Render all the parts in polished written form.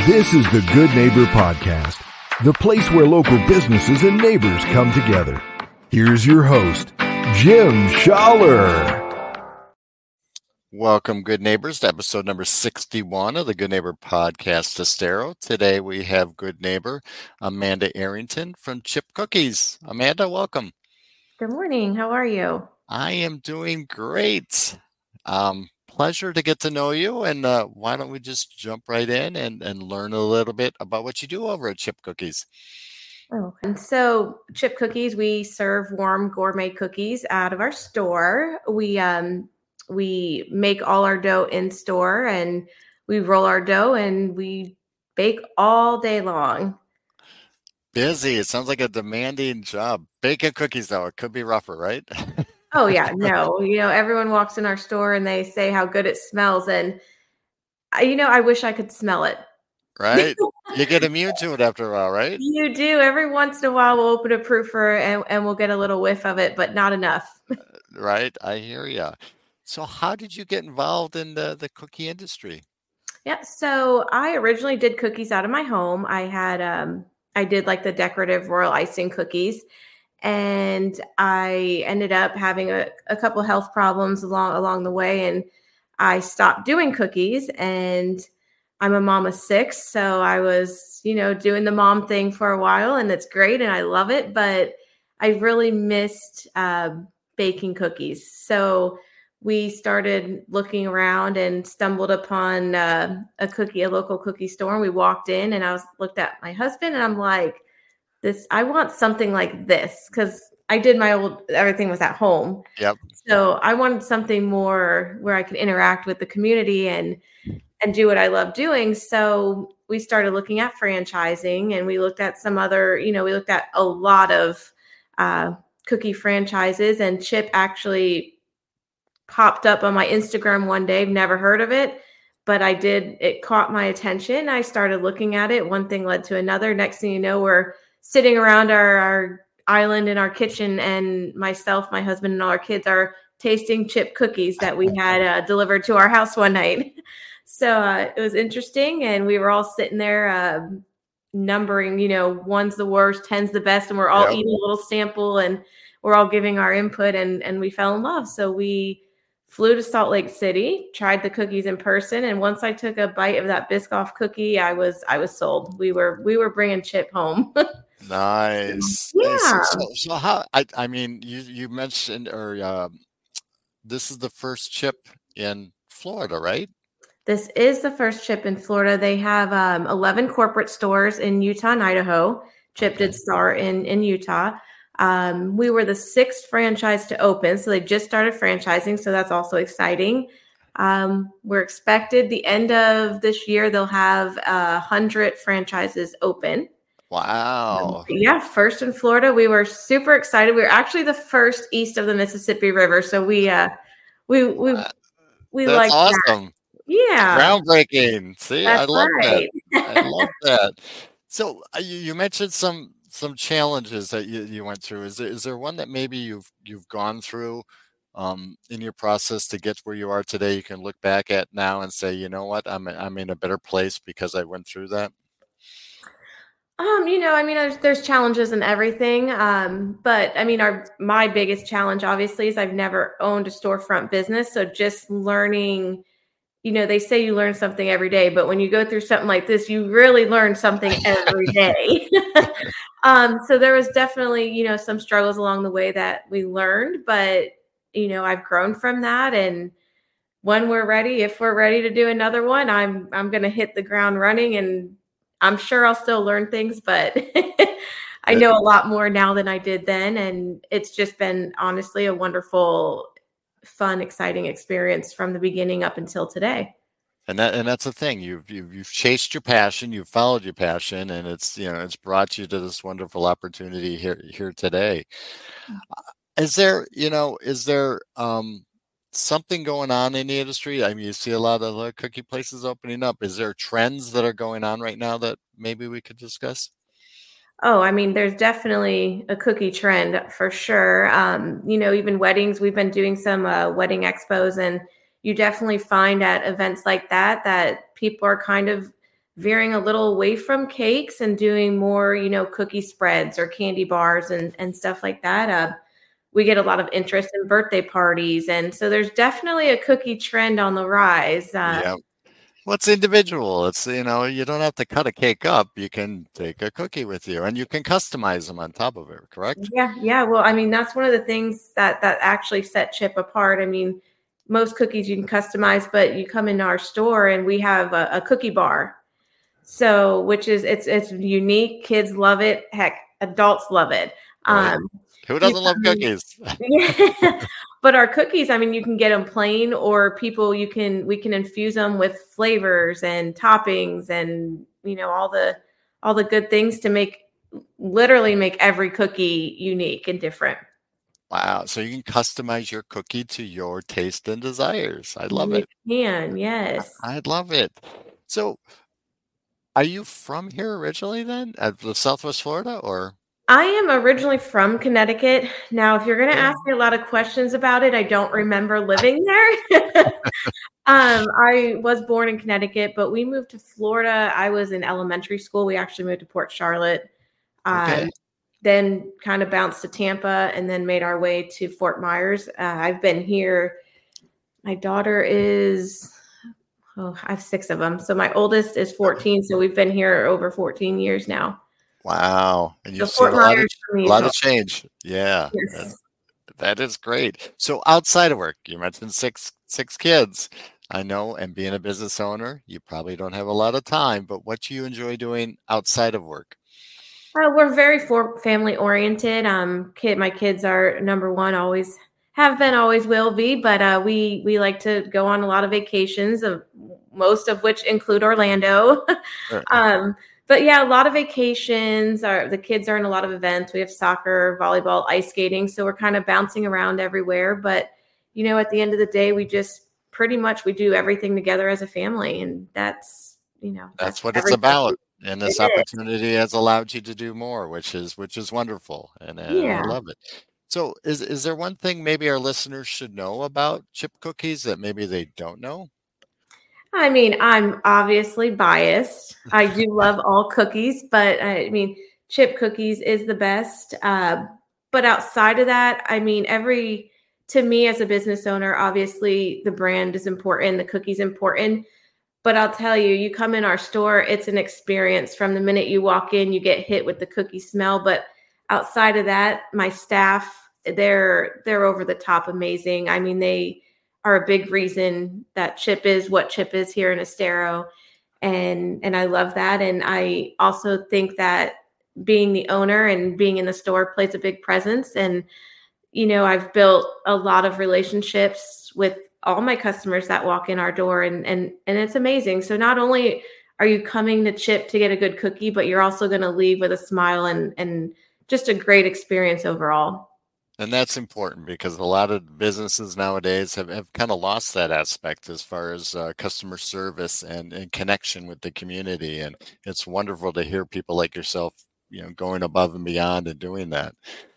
This is the Good Neighbor Podcast, the place where local businesses and neighbors come together. Here's your host, Jim Schaller. Welcome, good neighbors, to episode number 61 of the Good Neighbor Podcast Estero. Today we have good neighbor Amanda Arrington from Chip Cookies. Amanda, welcome. Good morning. How are you? I am doing great. Pleasure to get to know you, and why don't we just jump right in and learn a little bit about what you do over at Chip Cookies. Oh, and so Chip Cookies, we serve warm gourmet cookies out of our store. We make all our dough in store, and we roll our dough, and we bake all day long. Busy. It sounds like a demanding job. Baking cookies, though, it could be rougher, right? Oh, yeah. No, everyone walks in our store and they say how good it smells. And, I wish I could smell it. Right? You get immune to it after a while, right? You do. Every once in a while, we'll open a proofer and we'll get a little whiff of it, but not enough. Right. I hear you. So how did you get involved in the cookie industry? Yeah. So I originally did cookies out of my home. I did like the decorative royal icing cookies. And I ended up having a couple health problems along the way, and I stopped doing cookies. And I'm a mom of 6, so I was, doing the mom thing for a while, and it's great, and I love it. But I really missed baking cookies, so we started looking around and stumbled upon a local cookie store. And we walked in, and I looked at my husband, and I'm like, I want something like this, because I did everything was at home. Yep. So I wanted something more where I could interact with the community and do what I love doing. So we started looking at franchising, and we looked at some other, we looked at a lot of cookie franchises, and Chip actually popped up on my Instagram one day. Never heard of it, but it caught my attention. I started looking at it. One thing led to another. Next thing you know, we're sitting around our island in our kitchen, and myself, my husband, and all our kids are tasting Chip cookies that we had delivered to our house one night. So it was interesting, and we were all sitting there numbering, one's the worst, 10's the best, and we're all eating a little sample, and we're all giving our input, and we fell in love. So we flew to Salt Lake City, tried the cookies in person, and once I took a bite of that Biscoff cookie, I was sold. We were bringing Chip home. Nice. Yeah. So how? I mean, you mentioned, this is the first Chip in Florida, right? This is the first Chip in Florida. They have 11 corporate stores in Utah and Idaho. Chip did start in Utah. We were the 6th franchise to open, so they just started franchising, so that's also exciting. We're expected the end of this year, they'll have 100 franchises open. Wow. Yeah, first in Florida. We were super excited. We were actually the first east of the Mississippi River, so we That's like awesome. that. Yeah. Groundbreaking. See, That's I love right. that. I love that. So you mentioned some challenges that you went through. Is there one that maybe you've gone through in your process to get where you are today? You can look back at now and say, you know what, I'm in a better place because I went through that. There's challenges in everything. But I mean, my biggest challenge obviously is I've never owned a storefront business. So just learning, they say you learn something every day, but when you go through something like this, you really learn something every day. So there was definitely, some struggles along the way that we learned, but, I've grown from that. And when if we're ready to do another one, I'm going to hit the ground running, and I'm sure I'll still learn things, but I know a lot more now than I did then. And it's just been honestly a wonderful, fun, exciting experience from the beginning up until today. And that's the thing. You've chased your passion, you've followed your passion, and it's brought you to this wonderful opportunity here today. Is there something going on in the industry? I mean, you see a lot of cookie places opening up. Is there trends that are going on right now that maybe we could discuss? Oh, I mean, there's definitely a cookie trend for sure. Even weddings, we've been doing some wedding expos, and you definitely find at events like that people are kind of veering a little away from cakes and doing more, cookie spreads or candy bars and stuff like that. We get a lot of interest in birthday parties. And so there's definitely a cookie trend on the rise. Yeah. Well, it's individual. It's, you don't have to cut a cake up. You can take a cookie with you and you can customize them on top of it, correct? Yeah. Yeah. Well, I mean, that's one of the things that actually set Chip apart. I mean, most cookies you can customize, but you come into our store and we have a cookie bar. So, which is, it's unique. Kids love it. Heck, adults love it. Right. Who doesn't love cookies? Yeah. But our cookies, I mean, you can get them plain, or we can infuse them with flavors and toppings and, all the good things to literally make every cookie unique and different. Wow. So you can customize your cookie to your taste and desires. I love it. You can, yes. I love it. So are you from here originally then, at the Southwest Florida, or? I am originally from Connecticut. Now, if you're going to ask me a lot of questions about it, I don't remember living there. I was born in Connecticut, but we moved to Florida. I was in elementary school. We actually moved to Port Charlotte. Then kind of bounced to Tampa and then made our way to Fort Myers. I've been here. My daughter I have 6 of them. So my oldest is 14. So we've been here over 14 years now. Wow. And you've seen a lot of change. Yeah. Yes. That is great. So outside of work, you mentioned six kids. I know, and being a business owner, you probably don't have a lot of time, but what do you enjoy doing outside of work? We're very family oriented. My kids are number one, always have been, always will be, but we like to go on a lot of vacations, most of which include Orlando. Sure. But yeah, a lot of vacations. The kids are in a lot of events. We have soccer, volleyball, ice skating. So we're kind of bouncing around everywhere. But, at the end of the day, we just pretty much, we do everything together as a family. And that's what it's about. And this opportunity has allowed you to do more, which is wonderful. And I love it. So is there one thing maybe our listeners should know about Chip Cookies that maybe they don't know? I mean, I'm obviously biased. I do love all cookies, but I mean, Chip Cookies is the best. But outside of that, I mean, to me as a business owner, obviously the brand is important, the cookie's important. But I'll tell you, you come in our store, it's an experience. From the minute you walk in, you get hit with the cookie smell. But outside of that, my staff, they're over the top amazing. I mean, they are a big reason that Chip is what Chip is here in Estero. And I love that. And I also think that being the owner and being in the store plays a big presence. And, I've built a lot of relationships with all my customers that walk in our door, and it's amazing. So not only are you coming to Chip to get a good cookie, but you're also going to leave with a smile and just a great experience overall. And that's important because a lot of businesses nowadays have kind of lost that aspect as far as customer service and connection with the community. And it's wonderful to hear people like yourself, going above and beyond and doing that.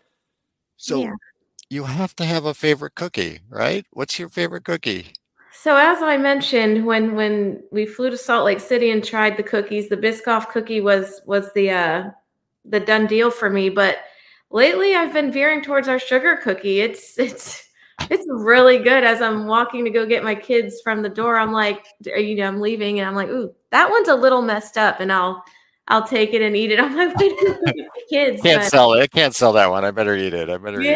So you have to have a favorite cookie, right? What's your favorite cookie? So as I mentioned, when we flew to Salt Lake City and tried the cookies, the Biscoff cookie was the done deal for me. But lately, I've been veering towards our sugar cookie. It's really good. As I'm walking to go get my kids from the door, I'm like, I'm leaving, and I'm like, ooh, that one's a little messed up, and I'll take it and eat it on my way to the kids. Sell it. I can't sell that one. I better eat it.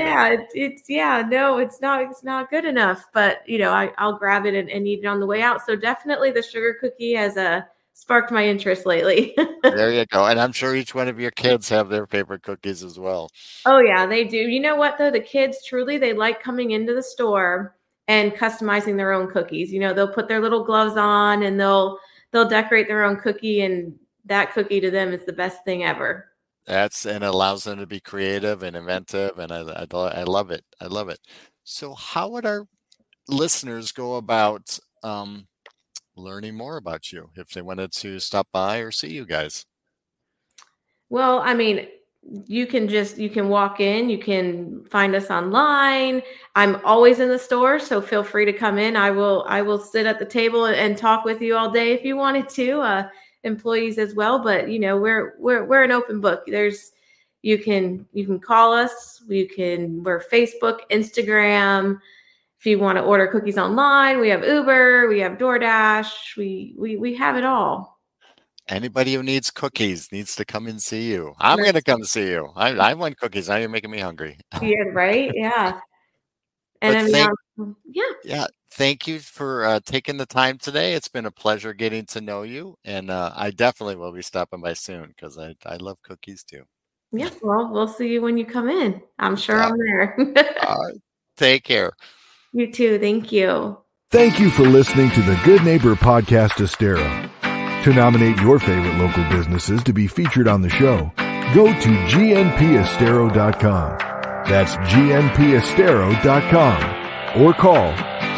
It's not good enough. But I'll grab it and eat it on the way out. So definitely the sugar cookie has sparked my interest lately. There you go. And I'm sure each one of your kids have their favorite cookies as well. Oh yeah, they do. You know what though? The kids truly, they like coming into the store and customizing their own cookies. They'll put their little gloves on and they'll decorate their own cookie, and that cookie to them is the best thing ever. And it allows them to be creative and inventive, and I love it. I love it. So how would our listeners go about learning more about you if they wanted to stop by or see you guys? Well, I mean, you can walk in, you can find us online. I'm always in the store, so feel free to come in. I will sit at the table and talk with you all day if you wanted to. employees as well. But we're an open book. You can call us. We're Facebook, Instagram. If you want to order cookies online, we have Uber, we have DoorDash, we have it all. Anybody who needs cookies needs to come and see you. I'm going to come see you. I want cookies. Now you're making me hungry. Yeah, right? Yeah. And thank you for taking the time today. It's been a pleasure getting to know you. And I definitely will be stopping by soon because I love cookies too. Yeah, well, we'll see you when you come in. I'm sure I'm there. Take care. You too. Thank you. Thank you for listening to the Good Neighbor Podcast Estero. To nominate your favorite local businesses to be featured on the show, go to gnpestero.com. That's gnpestero.com or call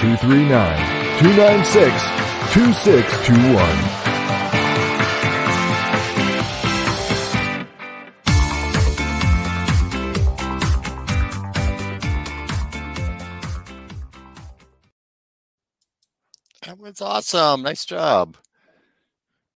239-296-2621. That was awesome. Nice job.